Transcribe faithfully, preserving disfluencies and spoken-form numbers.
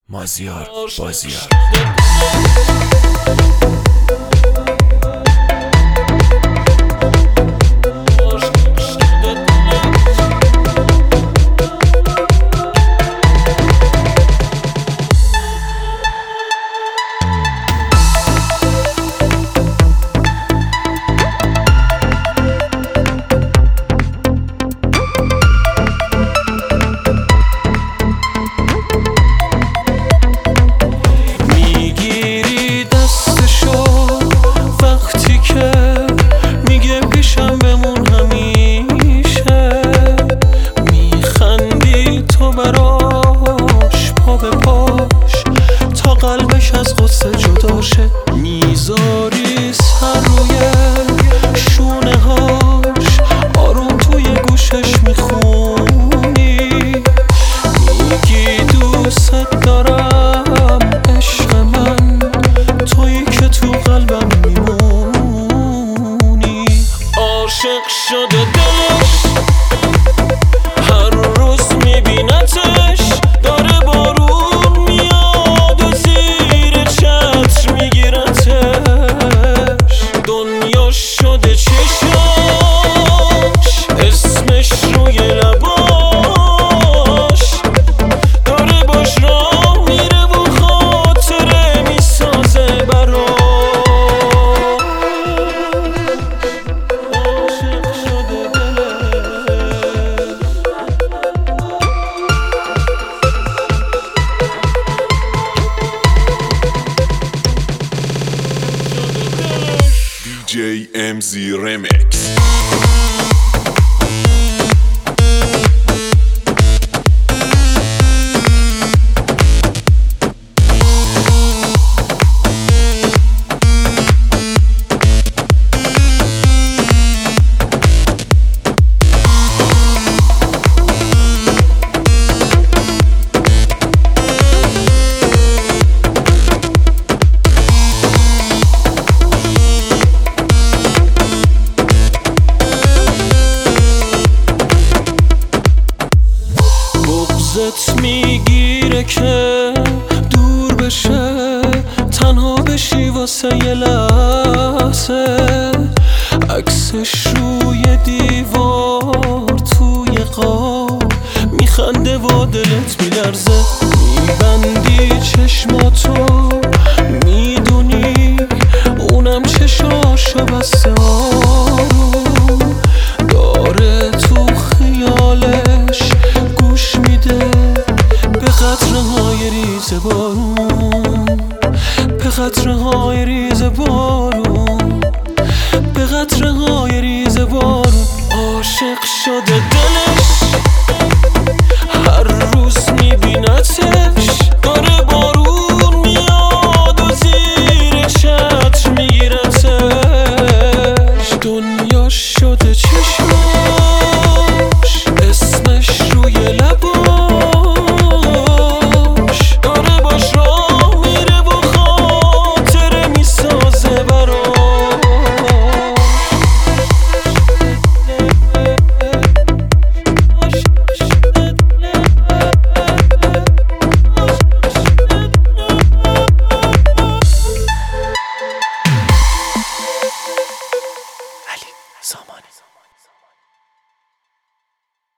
مازیار بازیار. از غصه جدا شه میذاری سر روی شونه هاش، آروم توی گوشش میخونی، میگی دوست دارم عشق من، تویی که تو قلبم میمونی. عاشق شده دلش هر روز میبینتش، داره بارون میاد و زیر چتر میگیرتش، دنیا شده چشاش، اسمش روی لباش، داره باش راه میره و خاطره میسازه براش. عاشق شده دی جی ام زی Remix. بغضت میگیره که دور بشه، تنها بشی واسه یه لحظه، عکسش روی دیوار توی قاب میخنده و دلت میلرزه، میبندی چشماتو میدونی اونم چشاشو بسته، آروم داره تو خیالش گوش میده به قطره‌های ریز بارون، به قطره‌های ریز بارون، به قطره‌های ریز بارون. عاشق شده دلش